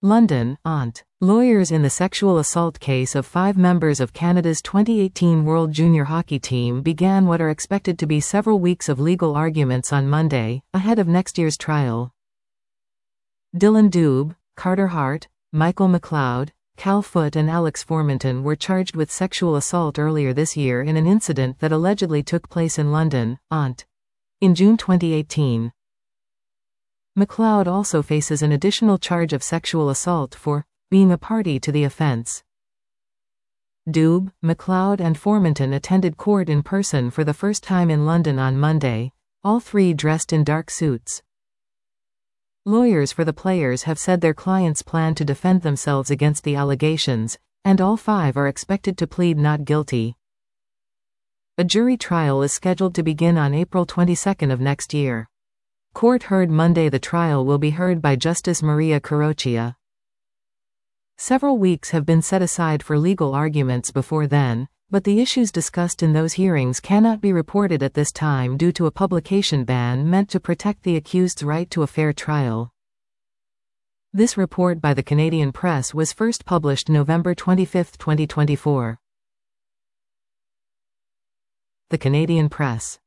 London, Ont. Lawyers in the sexual assault case of 5 members of Canada's 2018 World Junior Hockey Team began what are expected to be several weeks of legal arguments on Monday, ahead of next year's trial. Dylan Dubé, Carter Hart, Michael McLeod, Cal Foote and Alex Formenton were charged with sexual assault earlier this year in an incident that allegedly took place in London, Ont. in June 2018. McLeod also faces an additional charge of sexual assault for being a party to the offense. Dubé, McLeod and Formenton attended court in person for the first time in London on Monday, all 3 dressed in dark suits. Lawyers for the players have said their clients plan to defend themselves against the allegations, and all 5 are expected to plead not guilty. A jury trial is scheduled to begin on April 22 of next year. Court heard Monday. The trial will be heard by Justice Maria Carroccia. Several weeks have been set aside for legal arguments before then, but the issues discussed in those hearings cannot be reported at this time due to a publication ban meant to protect the accused's right to a fair trial. This report by the Canadian Press was first published November 25, 2024. The Canadian Press.